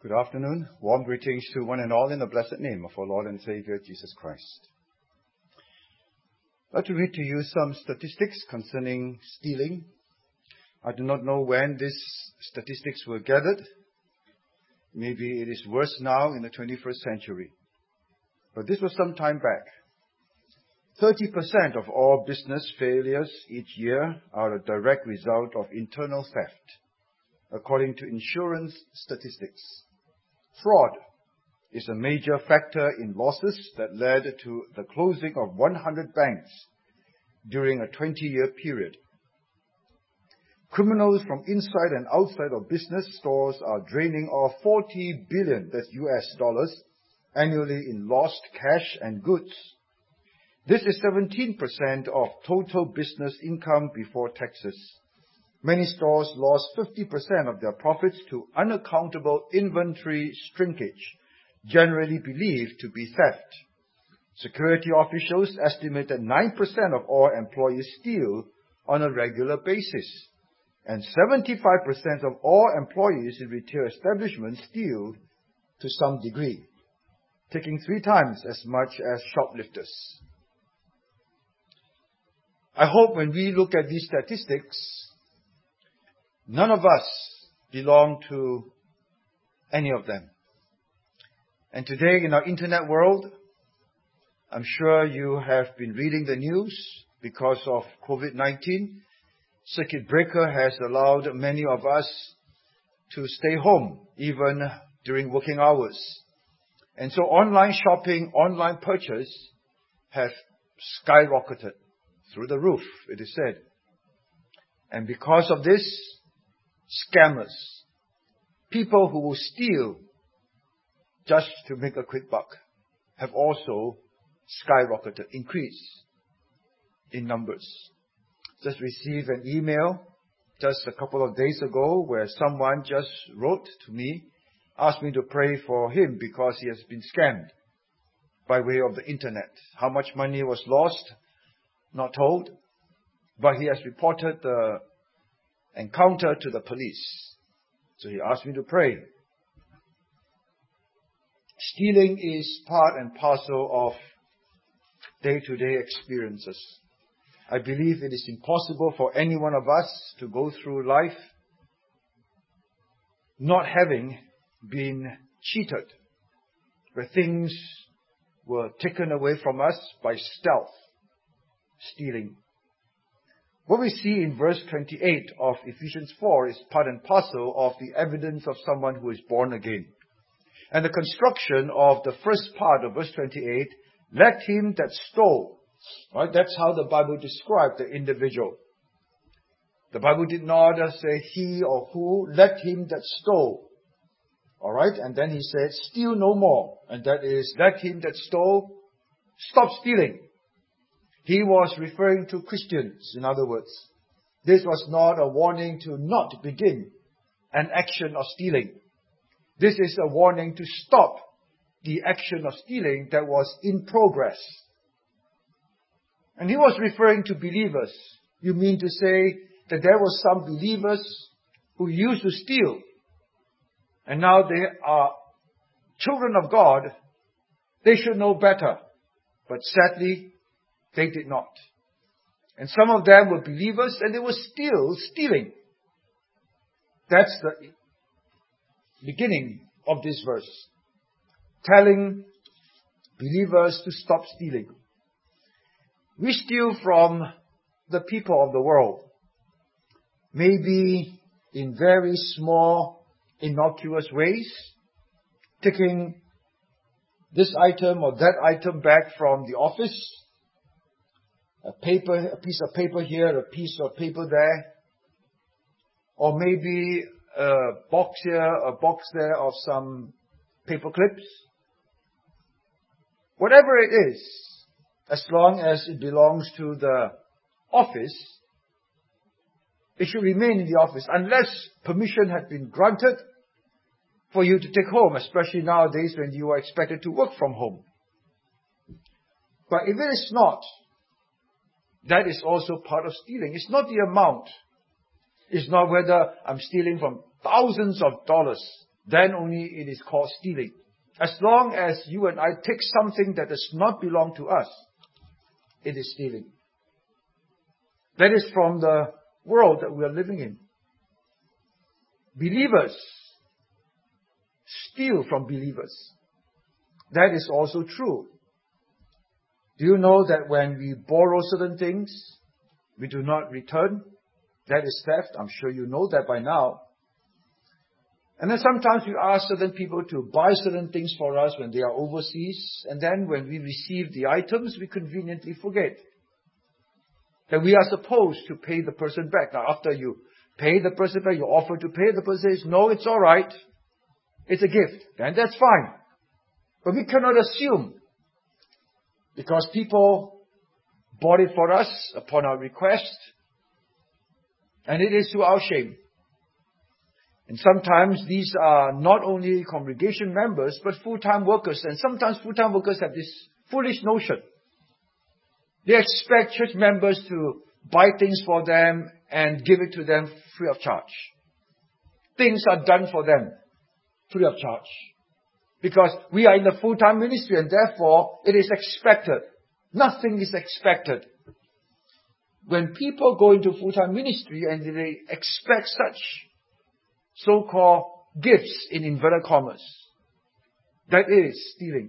Good afternoon. Warm greetings to one and all in the blessed name of our Lord and Savior, Jesus Christ. I'd like to read to you some statistics concerning stealing. I do not know when these statistics were gathered. Maybe it is worse now in the 21st century. But this was some time back. 30% of all business failures each year are a direct result of internal theft, according to insurance statistics. Fraud is a major factor in losses that led to the closing of 100 banks during a 20-year period. Criminals from inside and outside of business stores are draining off $40 billion, that's US dollars, annually in lost cash and goods. This is 17% of total business income before taxes. Many stores lost 50% of their profits to unaccountable inventory shrinkage, generally believed to be theft. Security officials estimate that 9% of all employees steal on a regular basis, and 75% of all employees in retail establishments steal to some degree, taking 3 times as much as shoplifters. I hope when we look at these statistics, none of us belong to any of them. And today in our internet world, I'm sure you have been reading the news because of COVID-19. Circuit breaker has allowed many of us to stay home even during working hours. And so online shopping, online purchase have skyrocketed through the roof, it is said. And because of this, scammers, people who will steal just to make a quick buck, have also skyrocketed, increased in numbers. Just received an email just a couple of days ago where someone just wrote to me, asked me to pray for him because he has been scammed by way of the internet. How much money was lost? Not told. But he has reported the encounter to the police. So he asked me to pray. Stealing is part and parcel of day-to-day experiences. I believe it is impossible for any one of us to go through life not having been cheated, where things were taken away from us by stealth, stealing. What we see in verse 28 of Ephesians 4 is part and parcel of the evidence of someone who is born again. And the construction of the first part of verse 28, let him that stole. Right? That's how the Bible described the individual. The Bible did not say he or who, let him that stole. Alright? And then he said, steal no more. And that is, let him that stole, stop stealing. He was referring to Christians, in other words. This was not a warning to not begin an action of stealing. This is a warning to stop the action of stealing that was in progress. And he was referring to believers. You mean to say that there were some believers who used to steal, and now they are children of God. They should know better. But sadly, they did not. And some of them were believers and they were still stealing. That's the beginning of this verse. Telling believers to stop stealing. We steal from the people of the world. Maybe in very small, innocuous ways. Taking this item or that item back from the office. A piece of paper here, a piece of paper there. Or maybe a box here, a box there of some paper clips. Whatever it is, as long as it belongs to the office, it should remain in the office unless permission had been granted for you to take home, especially nowadays when you are expected to work from home. But if it is not, that is also part of stealing. It's not the amount. It's not whether I'm stealing from thousands of dollars. then only it is called stealing. As long as you and I take something that does not belong to us, it is stealing. That is from the world that we are living in. Believers steal from believers. That is also true. Do you know that when we borrow certain things, we do not return? That is theft. I'm sure you know that by now. And then sometimes we ask certain people to buy certain things for us when they are overseas, and then when we receive the items, we conveniently forget that we are supposed to pay the person back. Now, after you pay the person back, you offer to pay, the person says, no, it's all right. It's a gift. Then that's fine. But we cannot assume, because people bought it for us upon our request, and it is to our shame. And sometimes these are not only congregation members, but full-time workers. And sometimes full-time workers have this foolish notion. They expect church members to buy things for them and give it to them free of charge. Things are done for them free of charge. Because we are in the full-time ministry, and therefore it is expected. Nothing is expected. When people go into full-time ministry and they expect such so-called gifts in inverted commas, that is stealing.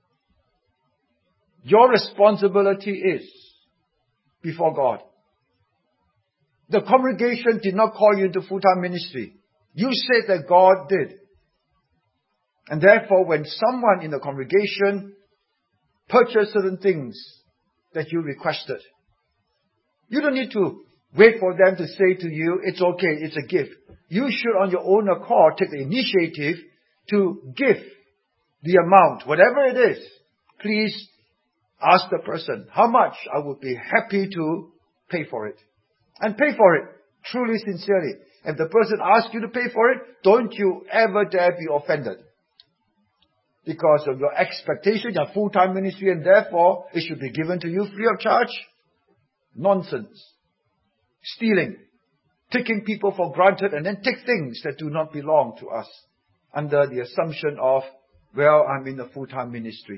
Your responsibility is before God. The congregation did not call you into full-time ministry. You said that God did. And therefore, when someone in the congregation purchased certain things that you requested, you don't need to wait for them to say to you, it's okay, it's a gift. You should on your own accord take the initiative to give the amount, whatever it is. Please ask the person, how much? I would be happy to pay for it. And pay for it, truly, sincerely. If the person asks you to pay for it, don't you ever dare be offended. Because of your expectation, your full-time ministry, and therefore it should be given to you free of charge. Nonsense. Stealing. Taking people for granted and then take things that do not belong to us under the assumption of, well, I'm in a full-time ministry.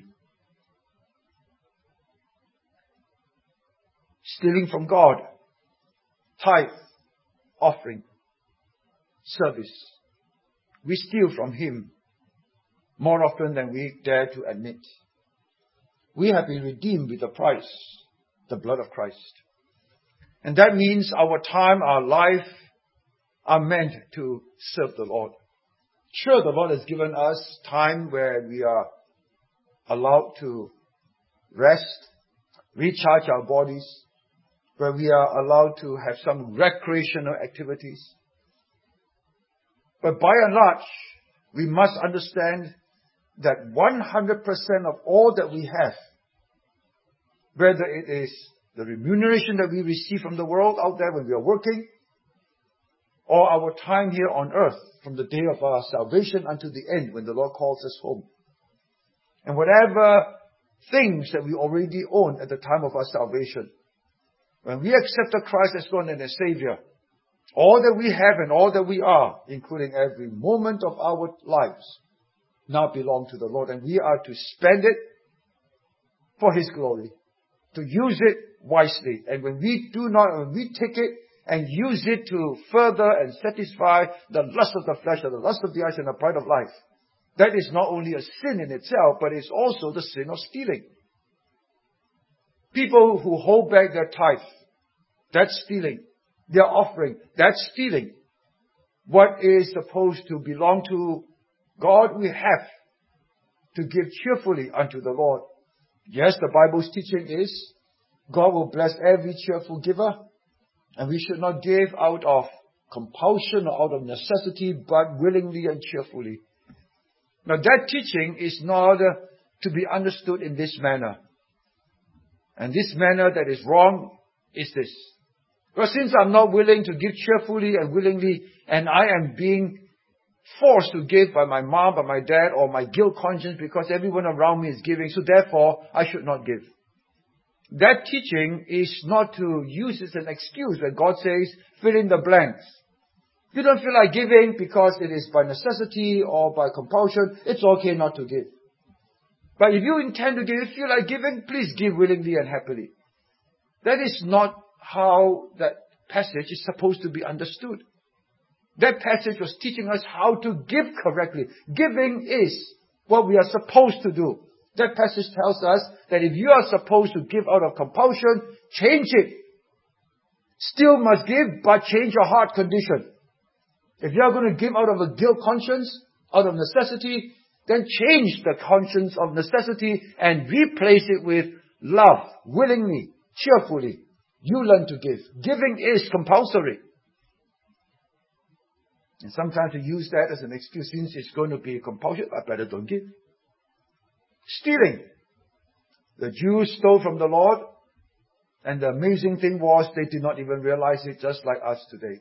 Stealing from God. Tithe. Offering. Service. We steal from Him more often than we dare to admit. We have been redeemed with a price, the blood of Christ. And that means our time, our life are meant to serve the Lord. Sure, the Lord has given us time where we are allowed to rest, recharge our bodies, where we are allowed to have some recreational activities. But by and large, we must understand that 100% of all that we have, whether it is the remuneration that we receive from the world out there when we are working, or our time here on earth from the day of our salvation until the end when the Lord calls us home, and whatever things that we already own at the time of our salvation, when we accepted Christ as Lord and as Savior, all that we have and all that we are, including every moment of our lives, now belong to the Lord, and we are to spend it for His glory, to use it wisely. And when we take it and use it to further and satisfy the lust of the flesh, or the lust of the eyes, and the pride of life, that is not only a sin in itself, but it's also the sin of stealing. People who hold back their tithe, that's stealing. Their offering, that's stealing. What is supposed to belong to God, we have to give cheerfully unto the Lord. Yes, the Bible's teaching is God will bless every cheerful giver, and we should not give out of compulsion or out of necessity, but willingly and cheerfully. Now that teaching is not to be understood in this manner. And this manner that is wrong is this. Well, since I'm not willing to give cheerfully and willingly, and I am being forced to give by my mom, by my dad, or my guilt conscience because everyone around me is giving, so therefore I should not give. That teaching is not to use as an excuse when God says, fill in the blanks. You don't feel like giving because it is by necessity or by compulsion. It's okay not to give. But if you intend to give, if you feel like giving, please give willingly and happily. That is not how that passage is supposed to be understood. That passage was teaching us how to give correctly. Giving is what we are supposed to do. That passage tells us that if you are supposed to give out of compulsion, change it. Still must give, but change your heart condition. If you are going to give out of a guilt conscience, out of necessity, then change the conscience of necessity and replace it with love, willingly, cheerfully. You learn to give. Giving is compulsory. And sometimes we use that as an excuse, since it's going to be compulsory, I better don't give. Stealing. The Jews stole from the Lord, and the amazing thing was they did not even realize it, just like us today.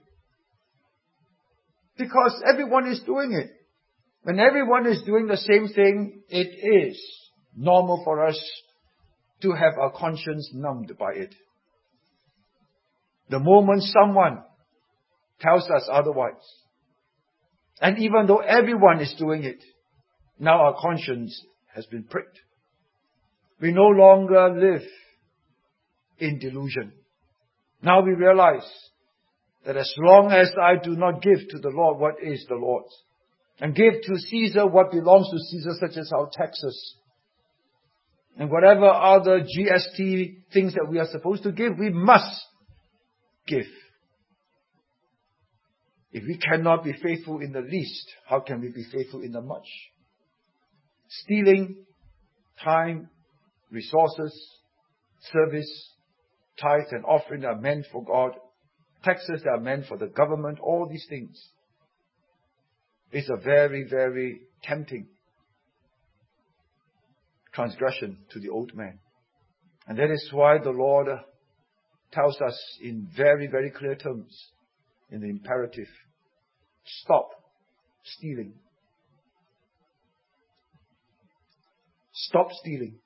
Because everyone is doing it. When everyone is doing the same thing, it is normal for us to have our conscience numbed by it. The moment someone tells us otherwise, and even though everyone is doing it, now our conscience has been pricked. We no longer live in delusion. Now we realize that as long as I do not give to the Lord what is the Lord's, and give to Caesar what belongs to Caesar, such as our taxes, and whatever other GST things that we are supposed to give, we must give. If we cannot be faithful in the least, how can we be faithful in the much? Stealing, time, resources, service, tithe and offering are meant for God. Taxes are meant for the government. All these things is a very, very tempting transgression to the old man. And that is why the Lord tells us in very, very clear terms, in the imperative, stop stealing. Stop stealing.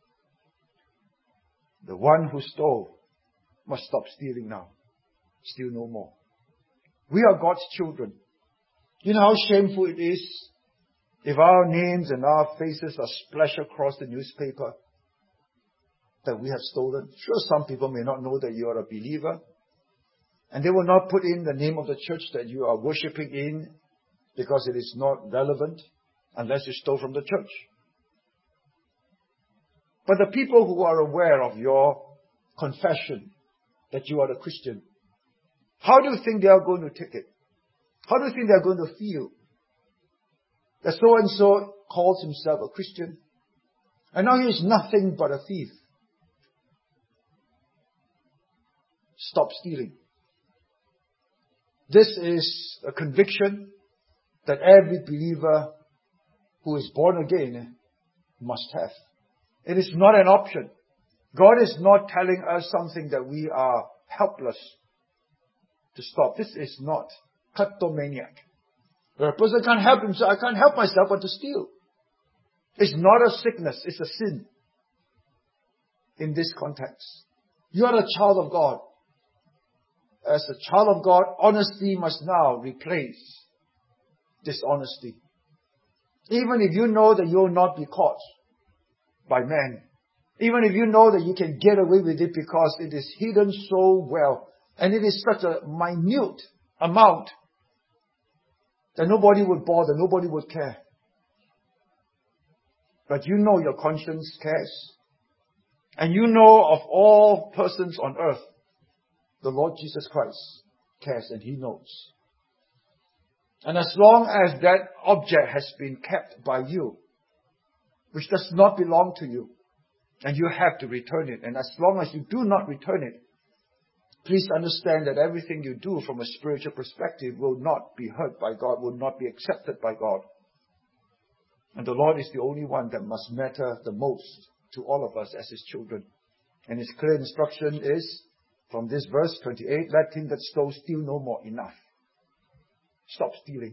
The one who stole must stop stealing now. Steal no more. We are God's children. You know how shameful it is if our names and our faces are splashed across the newspaper that we have stolen. Sure, some people may not know that you are a believer, and they will not put in the name of the church that you are worshipping in because it is not relevant unless you stole from the church. But the people who are aware of your confession that you are a Christian, how do you think they are going to take it? How do you think they are going to feel? That so-and-so calls himself a Christian, and now he is nothing but a thief. Stop stealing. This is a conviction that every believer who is born again must have. It is not an option. God is not telling us something that we are helpless to stop. This is not kleptomaniac. Where a person can't help himself, I can't help myself but to steal. It's not a sickness, it's a sin. In this context, you are a child of God. As a child of God, honesty must now replace dishonesty. Even if you know that you will not be caught by men, even if you know that you can get away with it because it is hidden so well, and it is such a minute amount that nobody would bother, nobody would care. But you know your conscience cares. And you know of all persons on earth, the Lord Jesus Christ cares, and He knows. And as long as that object has been kept by you, which does not belong to you, and you have to return it, and as long as you do not return it, please understand that everything you do from a spiritual perspective will not be heard by God, will not be accepted by God. And the Lord is the only one that must matter the most to all of us as His children. And His clear instruction is, from this verse 28, let him that stole steal no more. Enough. Stop stealing.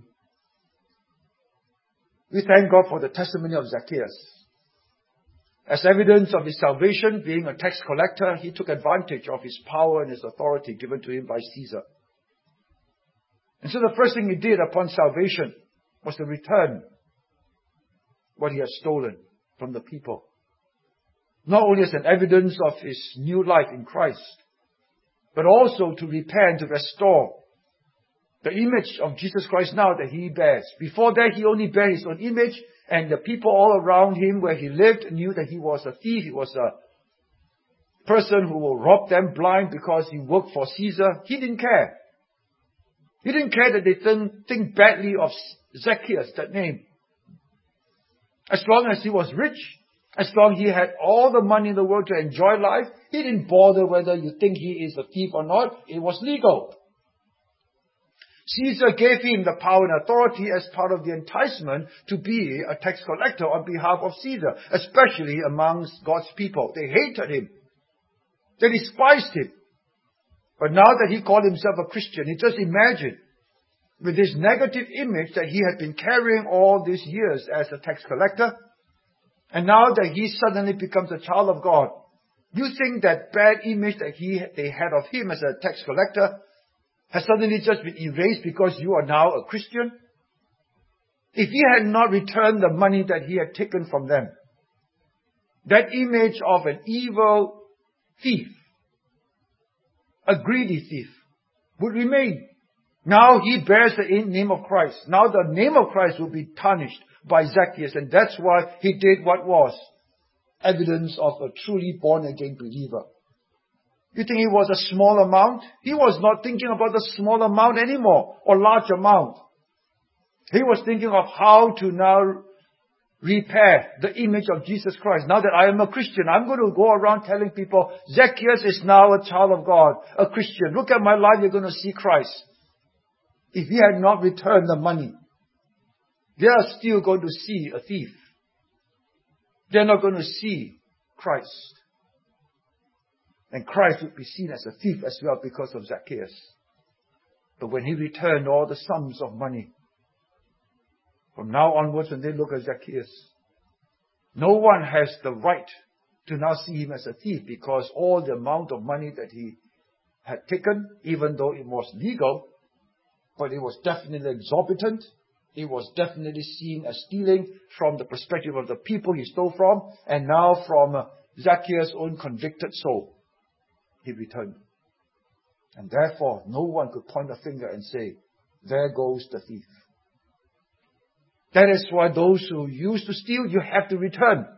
We thank God for the testimony of Zacchaeus. As evidence of his salvation, being a tax collector, he took advantage of his power and his authority given to him by Caesar. And so the first thing he did upon salvation was to return what he had stolen from the people. Not only as an evidence of his new life in Christ, but also to repair and to restore the image of Jesus Christ now that he bears. Before that, he only bare his own image, and the people all around him where he lived knew that he was a thief. He was a person who will rob them blind because he worked for Caesar. He didn't care. He didn't care that they think badly of Zacchaeus, that name. As long as he was rich, as long as he had all the money in the world to enjoy life, he didn't bother whether you think he is a thief or not. It was legal. Caesar gave him the power and authority as part of the enticement to be a tax collector on behalf of Caesar, especially amongst God's people. They hated him. They despised him. But now that he called himself a Christian, he just imagined with this negative image that he had been carrying all these years as a tax collector, and now that he suddenly becomes a child of God, you think that bad image that they had of him as a tax collector has suddenly just been erased because you are now a Christian? If he had not returned the money that he had taken from them, that image of an evil thief, a greedy thief, would remain. Now he bears the name of Christ. Now the name of Christ will be tarnished by Zacchaeus, and that's why he did what was evidence of a truly born-again believer. You think it was a small amount? He was not thinking about the small amount anymore, or large amount. He was thinking of how to now repair the image of Jesus Christ. Now that I am a Christian, I'm going to go around telling people, Zacchaeus is now a child of God, a Christian. Look at my life, you're going to see Christ. If he had not returned the money, they are still going to see a thief. They're not going to see Christ. And Christ would be seen as a thief as well because of Zacchaeus. But when he returned all the sums of money, from now onwards when they look at Zacchaeus, no one has the right to now see him as a thief, because all the amount of money that he had taken, even though it was legal, but it was definitely exorbitant. It was definitely seen as stealing from the perspective of the people he stole from, and now from Zacchaeus' own convicted soul, he returned. And therefore, no one could point a finger and say, there goes the thief. That is why those who used to steal, you have to return.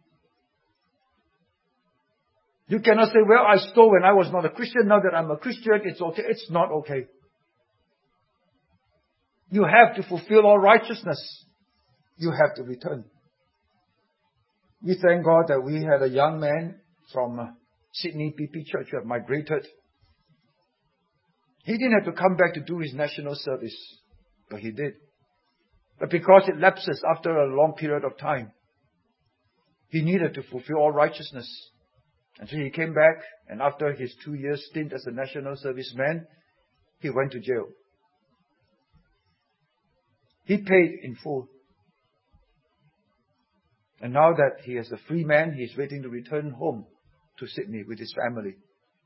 You cannot say, well, I stole when I was not a Christian. Now that I'm a Christian, it's okay. It's not okay. You have to fulfill all righteousness. You have to return. We thank God that we had a young man from Sydney PP Church who had migrated. He didn't have to come back to do his national service, but he did. But because it lapses after a long period of time, he needed to fulfill all righteousness. And so he came back, and after his 2 years stint as a national serviceman, he went to jail. He paid in full. And now that he is a free man, he is waiting to return home to Sydney with his family.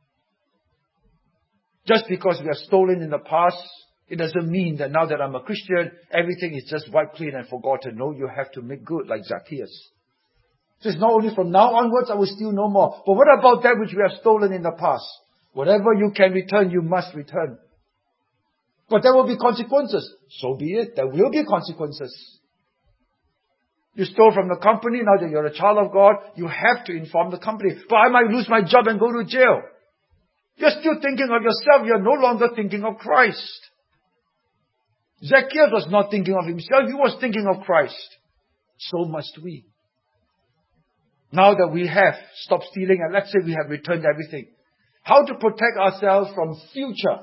Just because we have stolen in the past, it doesn't mean that now that I'm a Christian, everything is just wiped clean and forgotten. No, you have to make good like Zacchaeus. So it's not only from now onwards I will steal no more. But what about that which we have stolen in the past? Whatever you can return, you must return. But there will be consequences. So be it. There will be consequences. You stole from the company. Now that you're a child of God, you have to inform the company. But I might lose my job and go to jail. You're still thinking of yourself. You're no longer thinking of Christ. Zacchaeus was not thinking of himself. He was thinking of Christ. So must we. Now that we have stopped stealing, and let's say we have returned everything, how to protect ourselves from future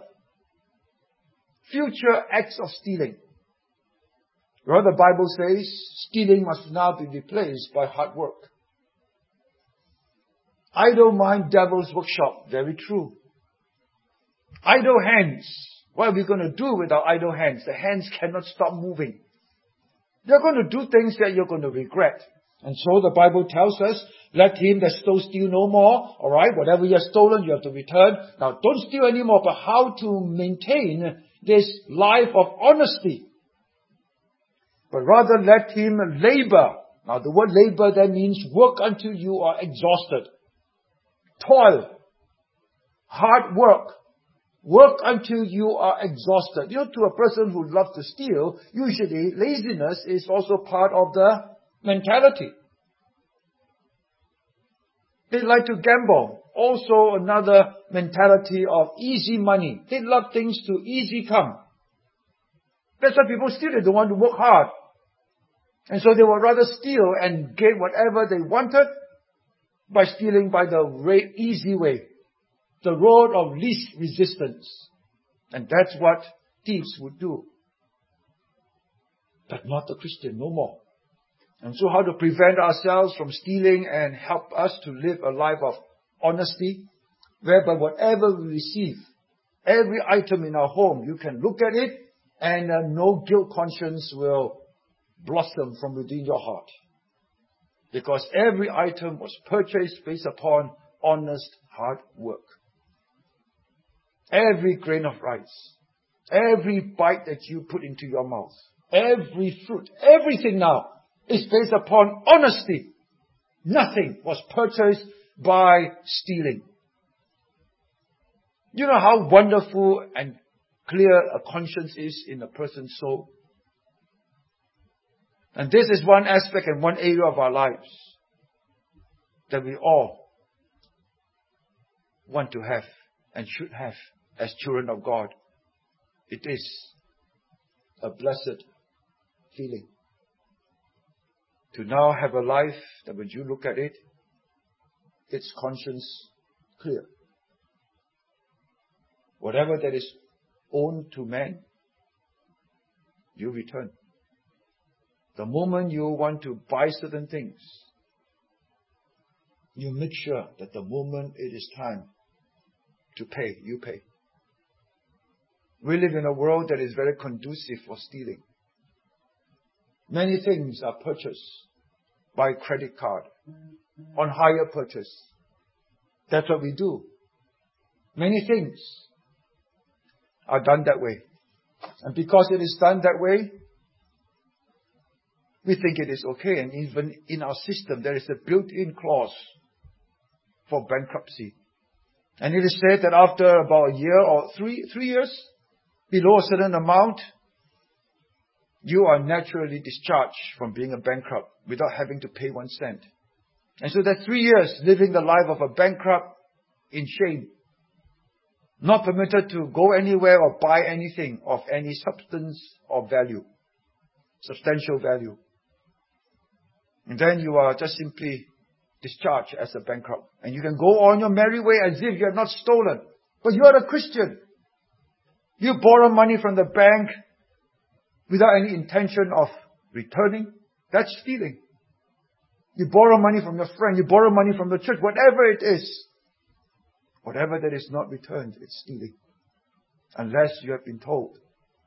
acts of stealing? Well, the Bible says stealing must now be replaced by hard work. Idle mind, devil's workshop. Very true. Idle hands. What are we going to do with our idle hands? The hands cannot stop moving. You're going to do things that you're going to regret. And so the Bible tells us, let him that stole steal no more. Alright, whatever you have stolen, you have to return. Now don't steal anymore, but how to maintain this life of honesty, but rather let him labor. Now the word labor there means work until you are exhausted. Toil. Hard work. Work until you are exhausted. To a person who loves to steal, usually laziness is also part of the mentality. They like to gamble. Also another mentality of easy money. They love things to easy come. That's why people steal. They don't want to work hard. And so they would rather steal and get whatever they wanted by stealing by the easy way. The road of least resistance. And that's what thieves would do. But not the Christian, no more. And so how to prevent ourselves from stealing and help us to live a life of honesty, whereby whatever we receive, every item in our home, you can look at it and no guilt conscience will blossom from within your heart. Because every item was purchased based upon honest hard work. Every grain of rice, every bite that you put into your mouth, every fruit, everything now is based upon honesty. Nothing was purchased by stealing. You know how wonderful and clear a conscience is in a person's soul? And this is one aspect and one area of our lives that we all want to have and should have as children of God. It is a blessed feeling to now have a life that when you look at it, its conscience clear. Whatever that is owned to man, you return. The moment you want to buy certain things, you make sure that the moment it is time to pay, you pay. We live in a world that is very conducive for stealing. Many things are purchased by credit card, on hire purchase. That's what we do. Many things are done that way. And because it is done that way, we think it is okay. And even in our system, there is a built-in clause for bankruptcy. And it is said that after about a year or three years, below a certain amount, you are naturally discharged from being a bankrupt without having to pay 1 cent. And so that 3 years living the life of a bankrupt in shame, not permitted to go anywhere or buy anything of any substance or value, substantial value. And then you are just simply discharged as a bankrupt. And you can go on your merry way as if you have not stolen. But you are a Christian. You borrow money from the bank without any intention of returning. That's stealing. You borrow money from your friend. You borrow money from the church. Whatever it is. Whatever that is not returned, it's stealing. Unless you have been told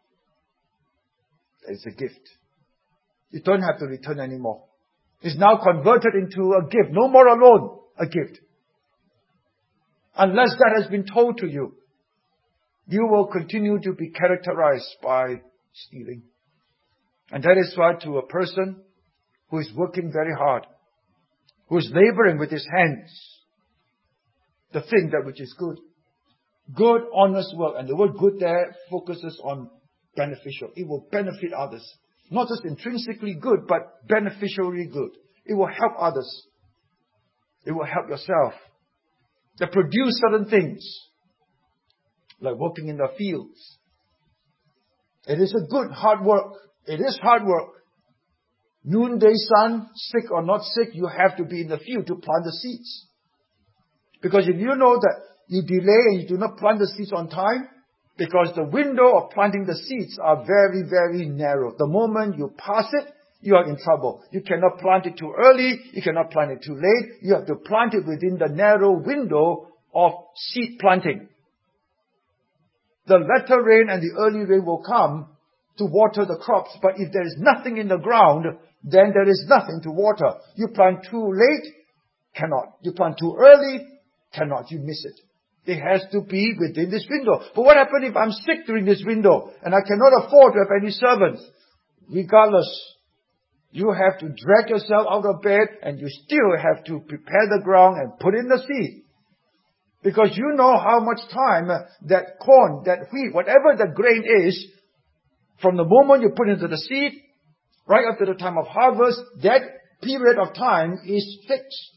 that it's a gift. You don't have to return anymore. It's now converted into a gift. No more a loan, a gift. Unless that has been told to you, you will continue to be characterized by stealing. And that is why to a person who is working very hard, who is laboring with his hands, the thing that which is good, good, honest work, and the word good there focuses on beneficial. It will benefit others. Not just intrinsically good, but beneficially good. It will help others. It will help yourself. They produce certain things, like working in the fields. It is a good hard work. It is hard work. Noonday sun, sick or not sick, you have to be in the field to plant the seeds. Because if you know that you delay and you do not plant the seeds on time, because the window of planting the seeds are very, very narrow. The moment you pass it, you are in trouble. You cannot plant it too early. You cannot plant it too late. You have to plant it within the narrow window of seed planting. The latter rain and the early rain will come to water the crops. But if there is nothing in the ground, then there is nothing to water. You plant too late, cannot. You plant too early, cannot. You miss it. It has to be within this window. But what happens if I'm sick during this window and I cannot afford to have any servants? Regardless, you have to drag yourself out of bed and you still have to prepare the ground and put in the seed. Because you know how much time that corn, that wheat, whatever the grain is, from the moment you put into the seed, right up to the time of harvest, that period of time is fixed.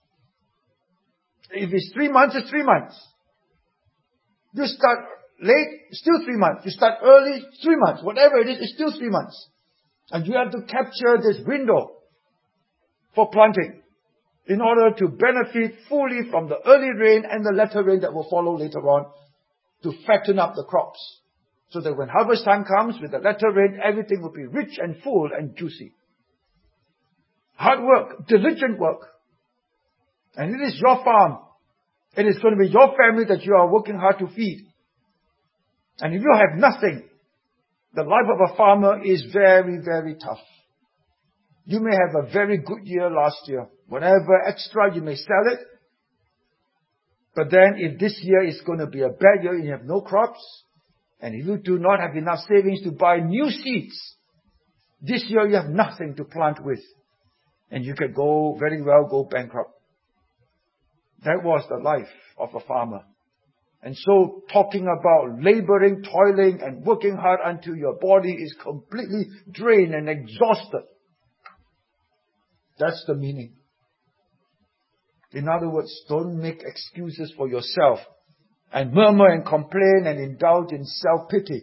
If it's 3 months, it's 3 months. You start late, still 3 months. You start early, 3 months. Whatever it is, it's still 3 months. And you have to capture this window for planting in order to benefit fully from the early rain and the latter rain that will follow later on to fatten up the crops. So that when harvest time comes with the latter rain, everything will be rich and full and juicy. Hard work, diligent work. And it is your farm. It is going to be your family that you are working hard to feed. And if you have nothing, the life of a farmer is very, very tough. You may have a very good year last year. Whatever extra, you may sell it. But then if this year is going to be a bad year and you have no crops, and if you do not have enough savings to buy new seeds, this year you have nothing to plant with. And you could very well go bankrupt. That was the life of a farmer. And so talking about laboring, toiling, and working hard until your body is completely drained and exhausted. That's the meaning. In other words, don't make excuses for yourself and murmur and complain and indulge in self-pity.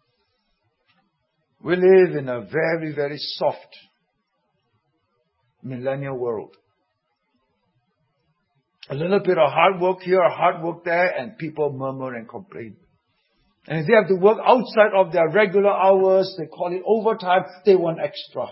We live in a very, very soft millennial world. A little bit of hard work here, hard work there, and people murmur and complain. And if they have to work outside of their regular hours, they call it overtime, they want extra.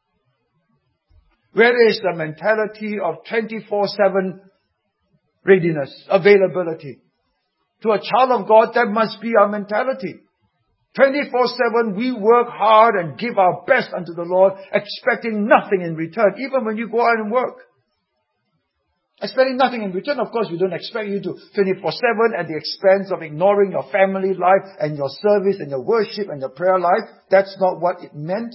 Where is the mentality of 24/7 readiness, availability? To a child of God, that must be our mentality. 24/7, we work hard and give our best unto the Lord, expecting nothing in return, even when you go out and work. Expecting nothing in return, of course, we don't expect you to 24/7 at the expense of ignoring your family life and your service and your worship and your prayer life. That's not what it meant.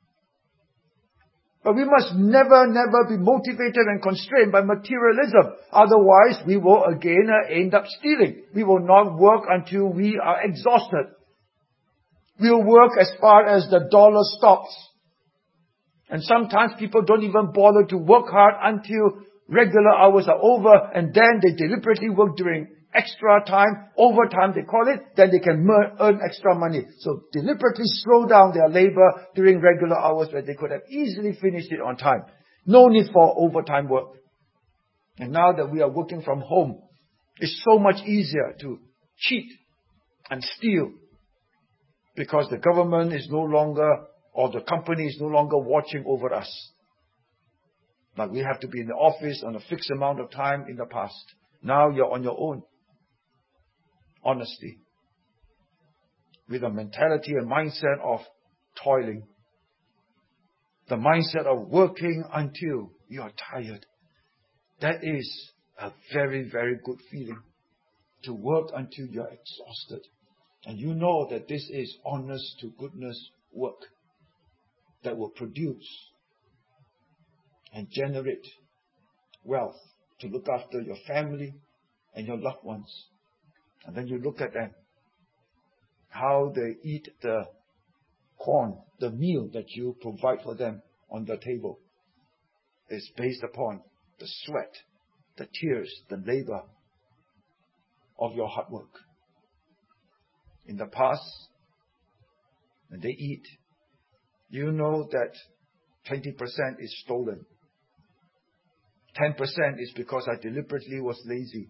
But we must never be motivated and constrained by materialism. Otherwise, we will again end up stealing. We will not work until we are exhausted. We'll work as far as the dollar stops. And sometimes people don't even bother to work hard until regular hours are over, and then they deliberately work during extra time, overtime they call it, then they can earn extra money. So deliberately slow down their labor during regular hours where they could have easily finished it on time. No need for overtime work. And now that we are working from home, it's so much easier to cheat and steal because the government is no longer, or the company is no longer watching over us. Like we have to be in the office on a fixed amount of time in the past. Now you're on your own. Honesty. With a mentality and mindset of toiling. The mindset of working until you are tired. That is a very, very good feeling. To work until you're exhausted. And you know that this is honest to goodness work that will produce and generate wealth to look after your family and your loved ones. And then you look at them, how they eat the corn, the meal that you provide for them on the table is based upon the sweat, the tears, the labor of your hard work. In the past, when they eat, you know that 20% is stolen. 10% is because I deliberately was lazy.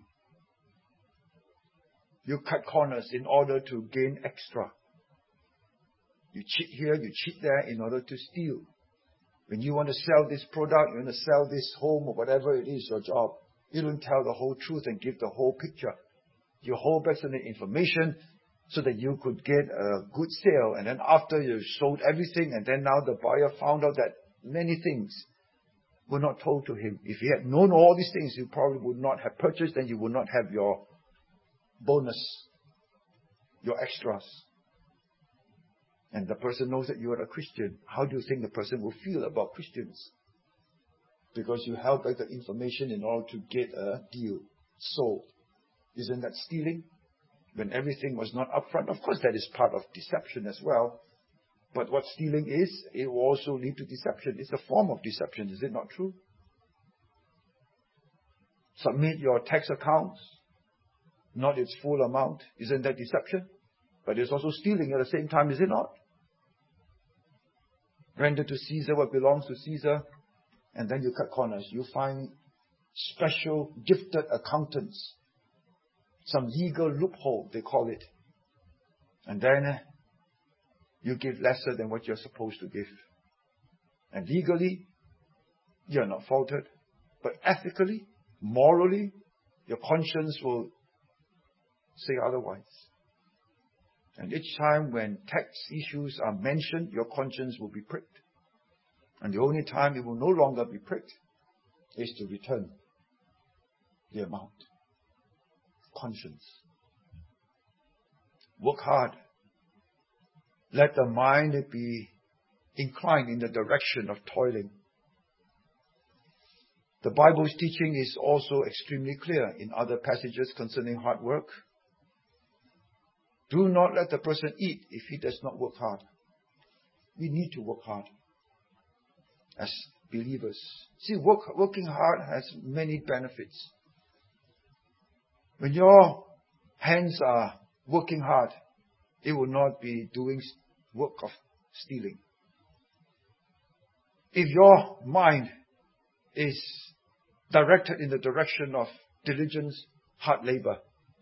You cut corners in order to gain extra. You cheat here, you cheat there in order to steal. When you want to sell this product, you want to sell this home or whatever it is, your job, you don't tell the whole truth and give the whole picture. You hold back some information so that you could get a good sale. And then after you sold everything, and then now the buyer found out that many things were not told to him. If he had known all these things, you probably would not have purchased and you would not have your bonus, your extras. And the person knows that you are a Christian. How do you think the person will feel about Christians? Because you held back the information in order to get a deal sold. Isn't that stealing? When everything was not upfront. Of course, that is part of deception as well. But what stealing is, it will also lead to deception. It's a form of deception. Is it not true? Submit your tax accounts, not its full amount. Isn't that deception? But it's also stealing at the same time, is it not? Render to Caesar what belongs to Caesar, and then you cut corners. You find special gifted accountants, some legal loophole, they call it. And then you give lesser than what you're supposed to give. And legally, you're not faulted. But ethically, morally, your conscience will say otherwise. And each time when tax issues are mentioned, your conscience will be pricked. And the only time it will no longer be pricked is to return the amount. Conscience. Work hard. Let the mind be inclined in the direction of toiling. The Bible's teaching is also extremely clear in other passages concerning hard work. Do not let the person eat if he does not work hard. We need to work hard as believers. See, working hard has many benefits. When your hands are working hard, it will not be doing work of stealing. If your mind is directed in the direction of diligence, hard labor,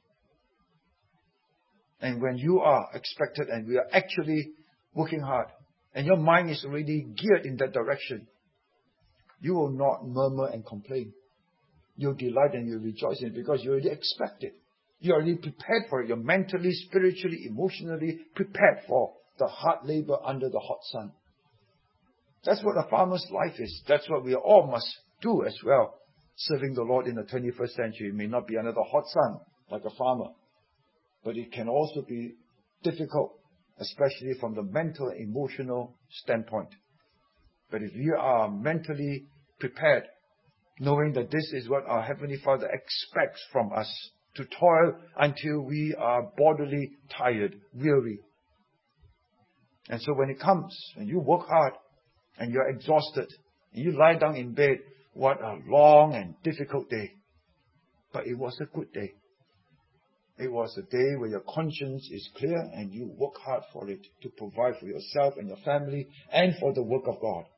and when you are expected and we are actually working hard, and your mind is already geared in that direction, you will not murmur and complain. You'll delight and you'll rejoice in it because you already expect it. You're already prepared for it. You're mentally, spiritually, emotionally prepared for the hard labor under the hot sun. That's what a farmer's life is. That's what we all must do as well. Serving the Lord in the 21st century. It may not be under the hot sun like a farmer, but it can also be difficult, especially from the mental and emotional standpoint. But if we are mentally prepared, knowing that this is what our Heavenly Father expects from us, to toil until we are bodily tired, weary. And so when it comes, and you work hard, and you're exhausted, and you lie down in bed, what a long and difficult day. But it was a good day. It was a day where your conscience is clear and you work hard for it to provide for yourself and your family and for the work of God.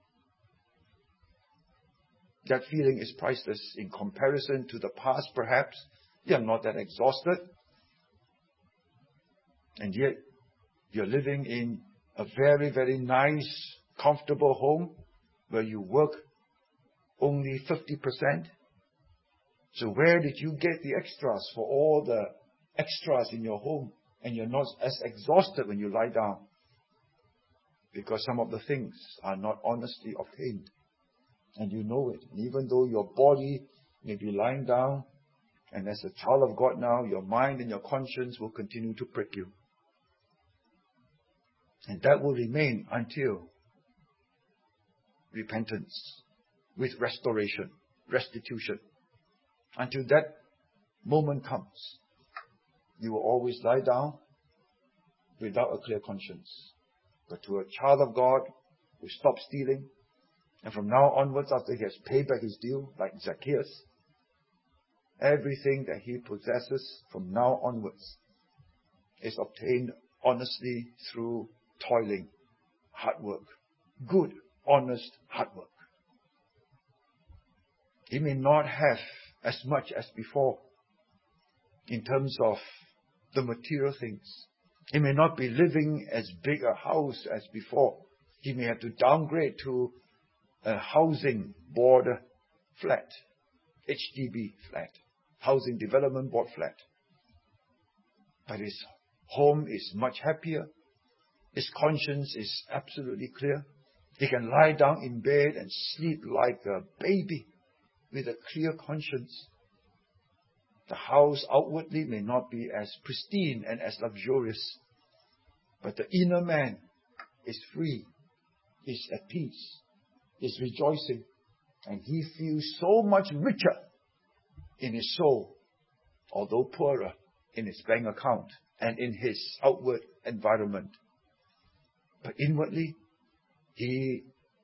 That feeling is priceless in comparison to the past, perhaps. You're not that exhausted. And yet, you're living in a very, very nice, comfortable home where you work only 50%. So where did you get the extras for all the extras in your home? And you're not as exhausted when you lie down. Because some of the things are not honestly obtained. And you know it. And even though your body may be lying down, and as a child of God now, your mind and your conscience will continue to prick you. And that will remain until repentance with restoration, restitution. Until that moment comes, you will always lie down without a clear conscience. But to a child of God who stops stealing, and from now onwards, after he has paid back his due, like Zacchaeus, everything that he possesses from now onwards is obtained honestly through toiling, hard work. Good, honest, hard work. He may not have as much as before in terms of the material things. He may not be living as big a house as before. He may have to downgrade to a housing board flat, HDB flat, housing development board flat. But his home is much happier. His conscience is absolutely clear. He can lie down in bed and sleep like a baby with a clear conscience. The house outwardly may not be as pristine and as luxurious, but the inner man is free, is at peace, is rejoicing, and he feels so much richer in his soul, although poorer in his bank account and in his outward environment. But inwardly, he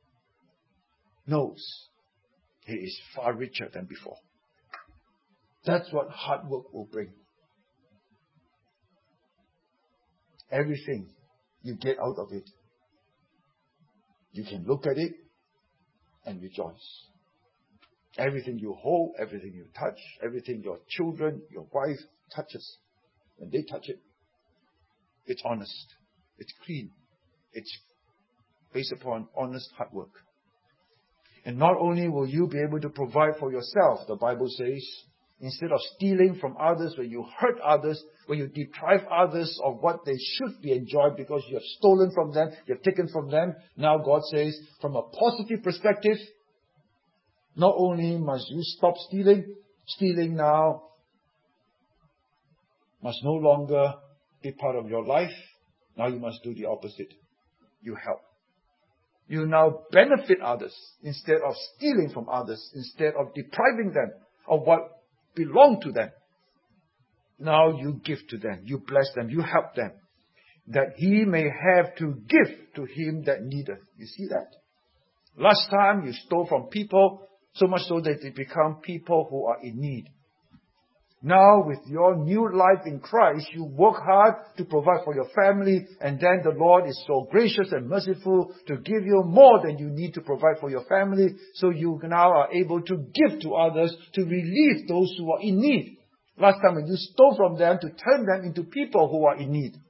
knows he is far richer than before. That's what hard work will bring. Everything you get out of it, you can look at it and rejoice. Everything you hold, everything you touch, everything your children, your wife touches, when they touch it, it's honest, it's clean, it's based upon honest hard work. And not only will you be able to provide for yourself, the Bible says, instead of stealing from others, when you hurt others, when you deprive others of what they should be enjoyed because you have stolen from them, you have taken from them, now God says, from a positive perspective, not only must you stop stealing now must no longer be part of your life. Now you must do the opposite. You help. You now benefit others instead of stealing from others, instead of depriving them of what belong to them. Now you give to them, you bless them, you help them, that he may have to give to him that needeth. You see that? Last time you stole from people, so much so that they become people who are in need. Now with your new life in Christ, you work hard to provide for your family, and then the Lord is so gracious and merciful to give you more than you need to provide for your family, so you now are able to give to others to relieve those who are in need. Last time when you stole from them, to turn them into people who are in need.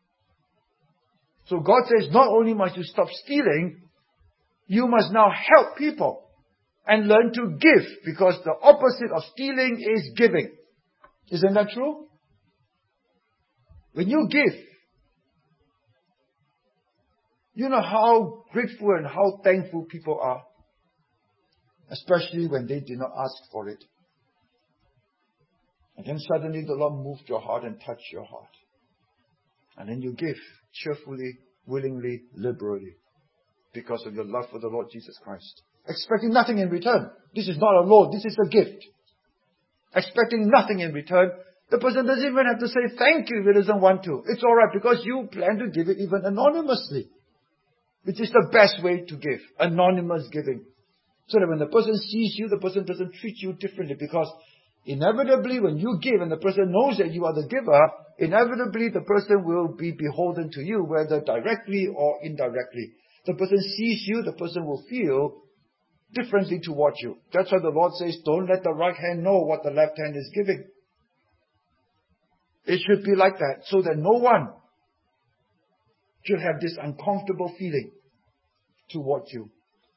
So God says, not only must you stop stealing, you must now help people and learn to give, because the opposite of stealing is giving. Isn't that true? When you give, you know how grateful and how thankful people are, especially when they did not ask for it. And then suddenly the Lord moved your heart and touched your heart. And then you give cheerfully, willingly, liberally, because of your love for the Lord Jesus Christ. Expecting nothing in return. This is not a loan, this is a gift. Expecting nothing in return. The person doesn't even have to say thank you if he doesn't want to. It's alright because you plan to give it even anonymously. Which is the best way to give. Anonymous giving. So that when the person sees you, the person doesn't treat you differently. Because inevitably when you give and the person knows that you are the giver, inevitably the person will be beholden to you, whether directly or indirectly. The person sees you, the person will feel differently towards you. That's why the Lord says, don't let the right hand know what the left hand is giving. It should be like that, so that no one should have this uncomfortable feeling towards you.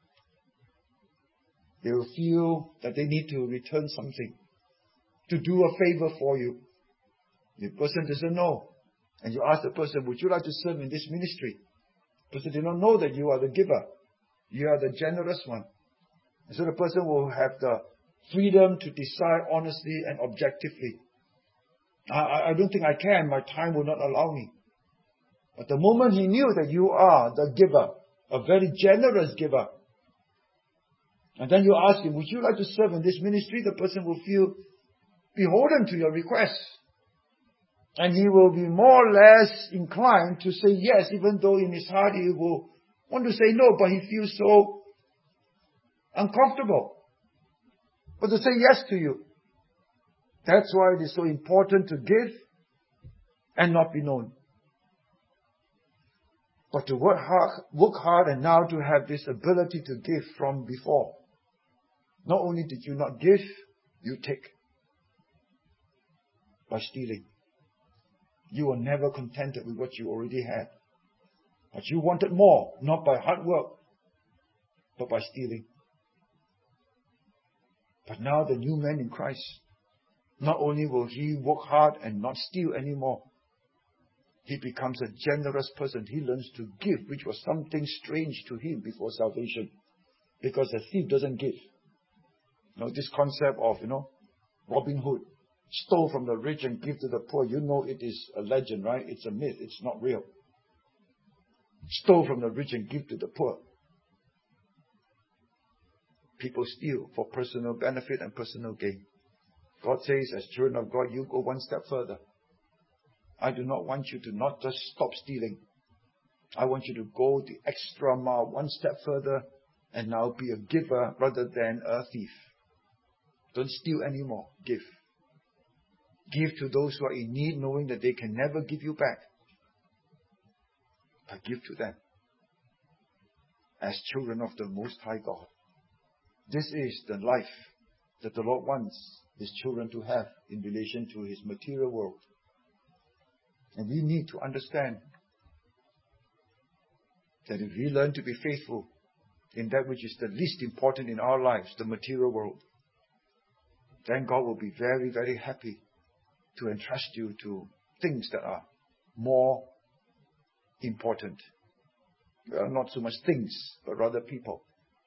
They will feel that they need to return something, to do a favor for you. The person doesn't know. And you ask the person, would you like to serve in this ministry? The person did not know that you are the giver. You are the generous one. And so the person will have the freedom to decide honestly and objectively. I don't think I can. My time will not allow me. But the moment he knew that you are the giver, a very generous giver, and then you ask him, would you like to serve in this ministry? The person will feel beholden to your request. And he will be more or less inclined to say yes, even though in his heart he will want to say no, but he feels so uncomfortable. But to say yes to you. That's why it is so important to give and not be known. But to work hard and now to have this ability to give from before. Not only did you not give, you take. By stealing. You were never contented with what you already had. But you wanted more, not by hard work, but by stealing. But now the new man in Christ, not only will he work hard and not steal anymore, he becomes a generous person. He learns to give, which was something strange to him before salvation. Because a thief doesn't give. This concept of, Robin Hood. Stole from the rich and give to the poor. You know it is a legend, right? It's a myth. It's not real. Stole from the rich and give to the poor. People steal for personal benefit and personal gain. God says, as children of God, you go one step further. I do not want you to not just stop stealing. I want you to go the extra mile, one step further, and now be a giver rather than a thief. Don't steal anymore. Give. Give to those who are in need, knowing that they can never give you back. But give to them as children of the Most High God. This is the life that the Lord wants His children to have in relation to His material world. And we need to understand that if we learn to be faithful in that which is the least important in our lives, the material world, then God will be very, very happy to entrust you to things that are more important. Well, not so much things, but rather people.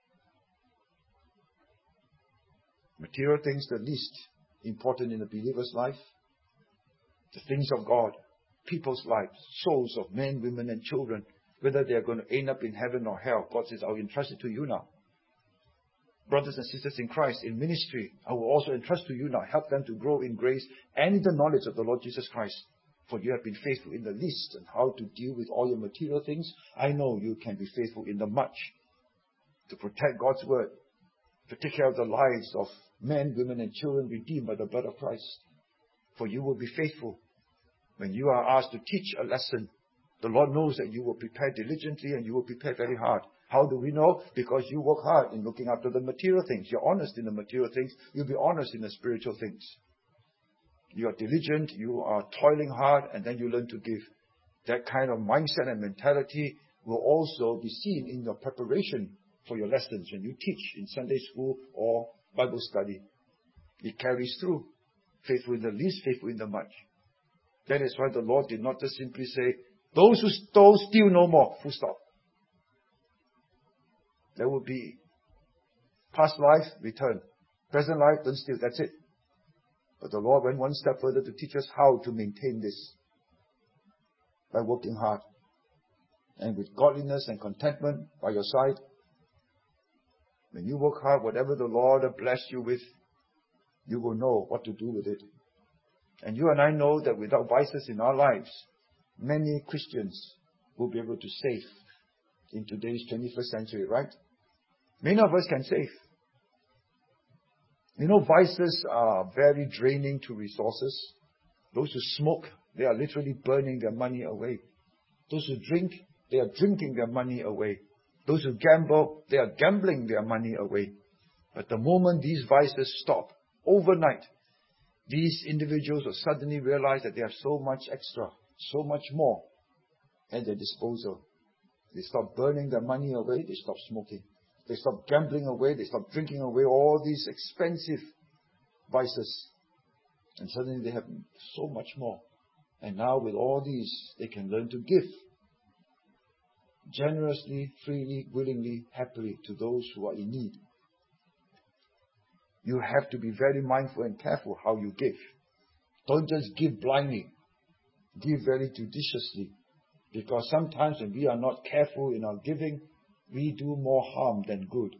Material things, the least important in a believer's life. The things of God, people's lives, souls of men, women, and children, whether they are going to end up in heaven or hell. God says, I'll entrust it to you now. Brothers and sisters in Christ, in ministry, I will also entrust to you now. Help them to grow in grace and in the knowledge of the Lord Jesus Christ. For you have been faithful in the least, and how to deal with all your material things, I know you can be faithful in the much. To protect God's word, to take care of the lives of men, women, and children redeemed by the blood of Christ. For you will be faithful. When you are asked to teach a lesson, the Lord knows that you will prepare diligently and you will prepare very hard. How do we know? Because you work hard in looking after the material things. You're honest in the material things. You'll be honest in the spiritual things. You are diligent. You are toiling hard, and then you learn to give. That kind of mindset and mentality will also be seen in your preparation for your lessons when you teach in Sunday school or Bible study. It carries through. Faithful in the least, faithful in the much. That is why the Lord did not just simply say, those who stole, steal no more. Full stop. There will be past life, return. Present life, don't steal. That's it. But the Lord went one step further to teach us how to maintain this by working hard. And with godliness and contentment by your side, when you work hard, whatever the Lord has blessed you with, you will know what to do with it. And you and I know that without vices in our lives, many Christians will be able to save in today's 21st century, right? Many of us can save. You know, vices are very draining to resources. Those who smoke, they are literally burning their money away. Those who drink, they are drinking their money away. Those who gamble, they are gambling their money away. But the moment these vices stop, overnight, these individuals will suddenly realize that they have so much extra, so much more at their disposal. They stop burning their money away, they stop smoking. They stop gambling away, they stop drinking away all these expensive vices. And suddenly they have so much more. And now with all these, they can learn to give generously, freely, willingly, happily to those who are in need. You have to be very mindful and careful how you give. Don't just give blindly. Give very judiciously. Because sometimes when we are not careful in our giving, we do more harm than good.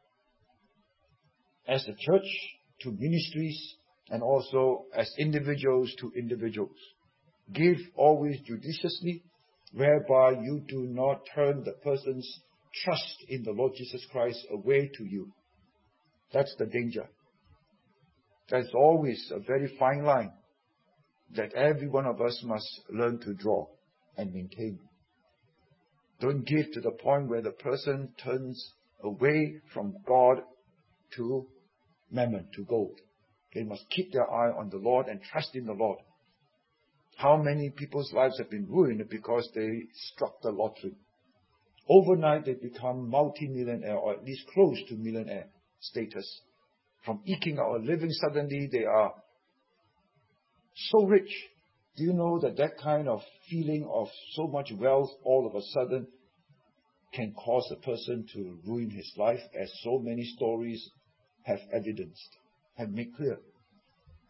As a church, to ministries, and also as individuals to individuals. Give always judiciously, whereby you do not turn the person's trust in the Lord Jesus Christ away to you. That's the danger. There's always a very fine line that every one of us must learn to draw and maintain. Don't give to the point where the person turns away from God to mammon, to gold. They must keep their eye on the Lord and trust in the Lord. How many people's lives have been ruined because they struck the lottery? Overnight they become multi-millionaire, or at least close to millionaire status. From eking out a living, suddenly they are so rich. Do you know that that kind of feeling of so much wealth all of a sudden can cause a person to ruin his life, as so many stories have evidenced, have made clear?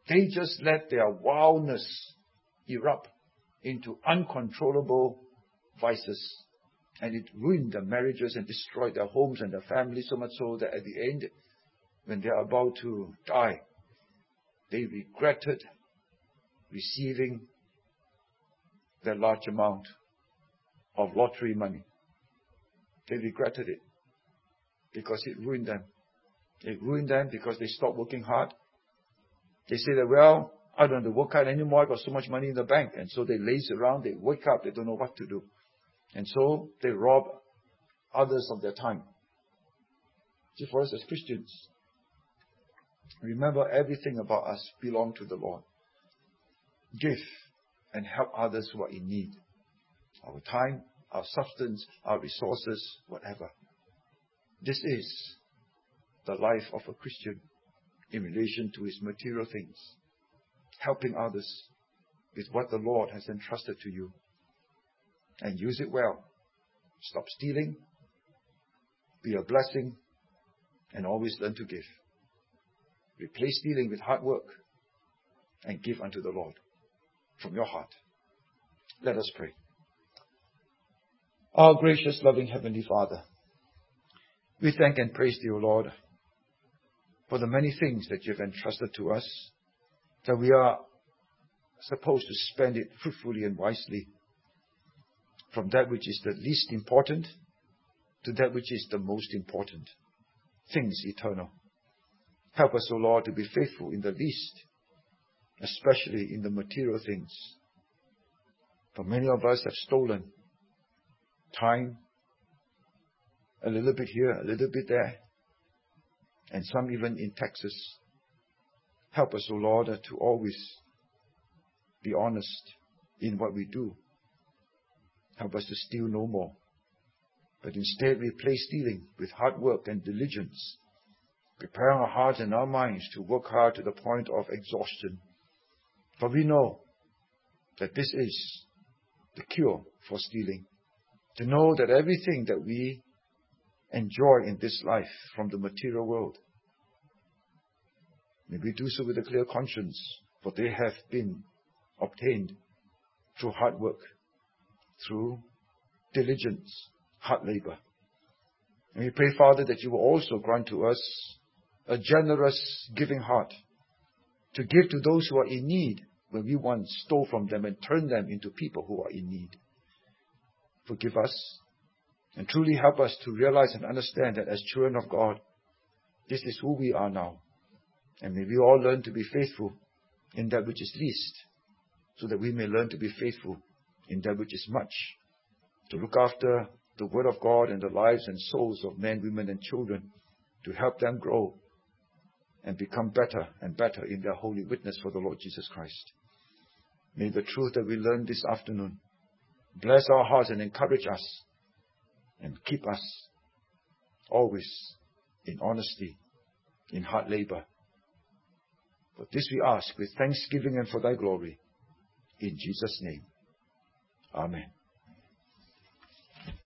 They just let their wildness erupt into uncontrollable vices. And it ruined their marriages and destroyed their homes and their families, so much so that at the end, when they are about to die, they regretted receiving that large amount of lottery money. They regretted it because it ruined them. It ruined them because they stopped working hard. They say that, well, I don't have to work hard anymore. I got so much money in the bank. And so they laze around. They wake up. They don't know what to do. And so they rob others of their time. See, for us as Christians, remember everything about us belongs to the Lord. Give and help others who are in need. Our time, our substance, our resources, whatever. This is the life of a Christian in relation to his material things. Helping others with what the Lord has entrusted to you. And use it well. Stop stealing. Be a blessing. And always learn to give. Replace stealing with hard work. And give unto the Lord. From your heart. Let us pray. Our gracious, loving Heavenly Father, we thank and praise you, Lord, for the many things that you have entrusted to us, that we are supposed to spend it fruitfully and wisely, from that which is the least important to that which is the most important, things eternal. Help us, O Lord, to be faithful in the least, especially in the material things. For many of us have stolen time, a little bit here, a little bit there, and some even in Texas. Help us, O Lord, to always be honest in what we do. Help us to steal no more, but instead replace stealing with hard work and diligence, preparing our hearts and our minds to work hard to the point of exhaustion. For we know that this is the cure for stealing. To know that everything that we enjoy in this life from the material world, may we do so with a clear conscience, for they have been obtained through hard work, through diligence, hard labor. And we pray, Father, that you will also grant to us a generous giving heart, to give to those who are in need when we once stole from them and turned them into people who are in need. Forgive us and truly help us to realize and understand that as children of God, this is who we are now. And may we all learn to be faithful in that which is least, so that we may learn to be faithful in that which is much, to look after the Word of God and the lives and souls of men, women, and children, to help them grow and become better and better in their holy witness for the Lord Jesus Christ. May the truth that we learned this afternoon bless our hearts and encourage us and keep us always in honesty, in hard labor. For this we ask with thanksgiving and for thy glory. In Jesus' name. Amen.